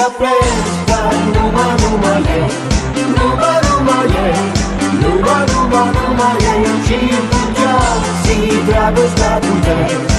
să pleci, dar numai ei, numai ei, numai ei. Și-mi plângea și dragostea cu tine.